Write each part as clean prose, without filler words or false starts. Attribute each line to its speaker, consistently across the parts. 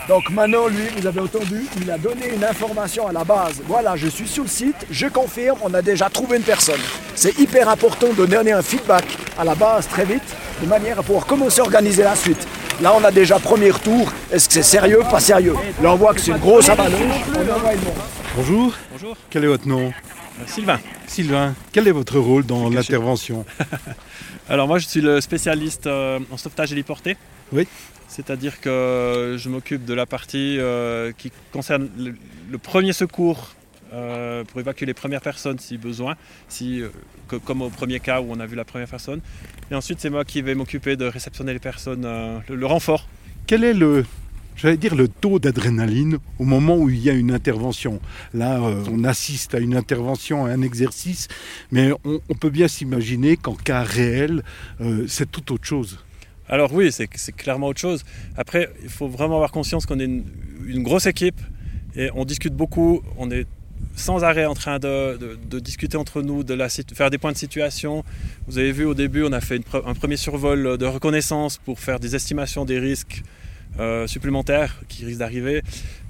Speaker 1: Donc maintenant, lui, vous avez entendu, il a donné une information à la base. Voilà, je suis sur le site, je confirme, on a déjà trouvé une personne. C'est hyper important de donner un feedback à la base très vite, de manière à pouvoir commencer à organiser la suite. Là, on a déjà premier tour. Est-ce que c'est sérieux, pas sérieux? Là, on voit que c'est une grosse avalanche. On envoie le monde.
Speaker 2: Bonjour.
Speaker 3: Bonjour.
Speaker 2: Quel est votre nom?
Speaker 3: Sylvain.
Speaker 2: Sylvain. Quel est votre rôle dans l'intervention?
Speaker 3: Alors moi je suis le spécialiste en sauvetage héliporté.
Speaker 2: Oui.
Speaker 3: C'est-à-dire que je m'occupe de la partie qui concerne le premier secours pour évacuer les premières personnes si besoin, comme au premier cas où on a vu la première personne. Et ensuite c'est moi qui vais m'occuper de réceptionner les personnes, le renfort.
Speaker 2: Quel est le taux d'adrénaline au moment où il y a une intervention? Là, on assiste à une intervention, à un exercice, mais on peut bien s'imaginer qu'en cas réel, c'est tout autre chose.
Speaker 3: Alors oui, c'est clairement autre chose. Après, il faut vraiment avoir conscience qu'on est une grosse équipe et on discute beaucoup, on est sans arrêt en train de discuter entre nous, faire des points de situation. Vous avez vu au début, on a fait un premier survol de reconnaissance pour faire des estimations des risques supplémentaires qui risquent d'arriver.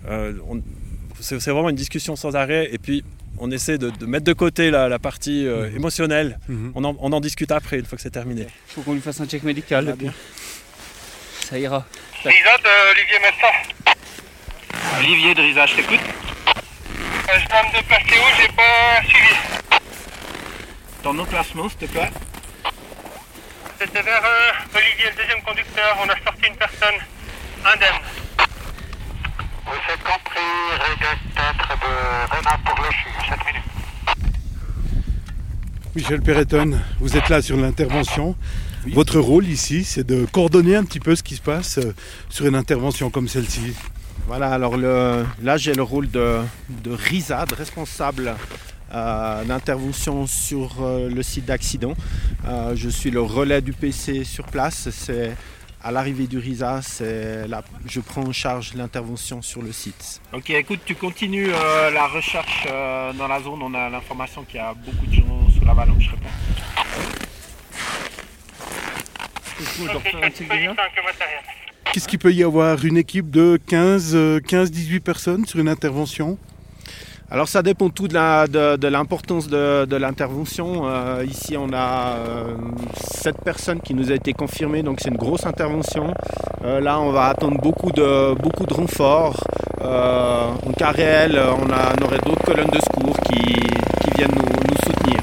Speaker 3: C'est vraiment une discussion sans arrêt et puis on essaie de mettre de côté la partie émotionnelle. On en discute après, une fois que c'est terminé.
Speaker 4: Il faut qu'on lui fasse un check médical. Ça ira.
Speaker 5: Risa de Olivier Messin.
Speaker 4: Olivier de Risa, je t'écoute.
Speaker 5: Je viens de passer où, j'ai pas suivi.
Speaker 4: Ton emplacement, s'il te plaît.
Speaker 5: C'était vers Olivier, le deuxième conducteur. On a sorti une personne indemne. Vous êtes compris, règle 4 de Renat pour le CHU, 7 minutes.
Speaker 2: Michel Perretton, vous êtes là sur l'intervention. Oui. Votre rôle ici, c'est de coordonner un petit peu ce qui se passe sur une intervention comme celle-ci.
Speaker 6: Voilà, alors là j'ai le rôle de RISA, de responsable d'intervention sur le site d'accident. Je suis le relais du PC sur place. C'est à l'arrivée du RISA, je prends en charge l'intervention sur le site.
Speaker 4: Ok, écoute, tu continues la recherche dans la zone. On a l'information qu'il y a beaucoup de gens sous l'avalanche. Je réponds.
Speaker 2: Qu'est-ce qu'il peut y avoir? Une équipe de 15-18 personnes sur une intervention?
Speaker 6: Alors ça dépend tout de l'importance de l'intervention. Ici on a 7 personnes qui nous a été confirmées, donc c'est une grosse intervention. Là on va attendre beaucoup de renforts. En cas réel, on aurait d'autres colonnes de secours qui viennent nous soutenir.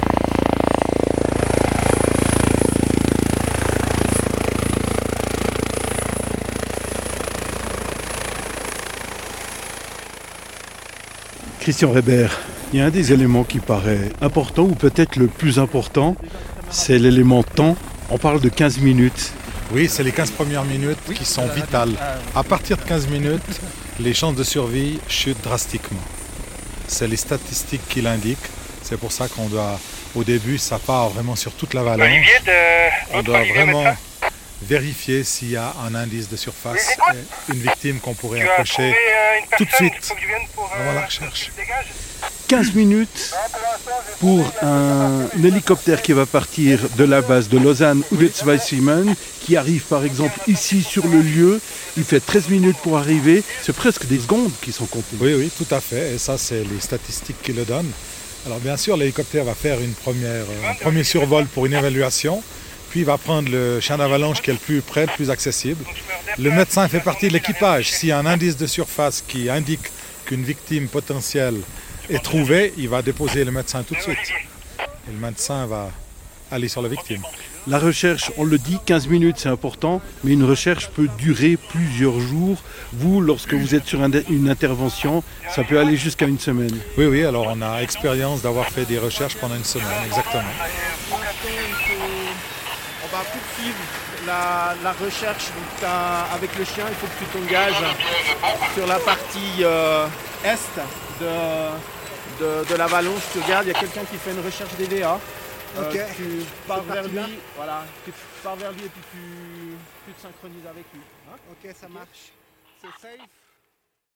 Speaker 2: Christian Reber, il y a un des éléments qui paraît important, ou peut-être le plus important, c'est l'élément temps. On parle de 15 minutes.
Speaker 7: Oui, c'est les 15 premières minutes qui sont vitales. À partir de 15 minutes, les chances de survie chutent drastiquement. C'est les statistiques qui l'indiquent. C'est pour ça qu'on doit, au début, ça part vraiment sur toute l'avalanche. On doit vraiment vérifier s'il y a un indice de surface, une victime qu'on pourrait approcher tout de suite. On va la recherche.
Speaker 2: 15 minutes pour un hélicoptère qui va partir de la base de Lausanne ou de Zweisimmen, qui arrive par exemple ici sur le lieu. Il fait 13 minutes pour arriver. C'est presque des secondes qui sont comptées.
Speaker 7: Oui, tout à fait. Et ça, c'est les statistiques qui le donnent. Alors bien sûr, l'hélicoptère va faire un premier survol pour une évaluation. Puis il va prendre le chien d'avalanche qui est le plus près, le plus accessible. Le médecin fait partie de l'équipage. S'il y a un indice de surface qui indique qu'une victime potentielle est trouvée, il va déposer le médecin tout de suite. Et le médecin va aller sur la victime.
Speaker 2: La recherche, on le dit, 15 minutes c'est important, mais une recherche peut durer plusieurs jours. Vous, lorsque vous êtes sur une intervention, ça peut aller jusqu'à une semaine.
Speaker 7: Oui, alors on a expérience d'avoir fait des recherches pendant une semaine, exactement.
Speaker 6: On va poursuivre la recherche. Donc, avec le chien, il faut que tu t'engages sur la partie est de l'avalanche. Tu regardes, il y a quelqu'un qui fait une recherche DVA. Tu pars vers lui, tu pars vers lui et puis tu te synchronises avec lui.
Speaker 8: Ok, ça marche. C'est safe.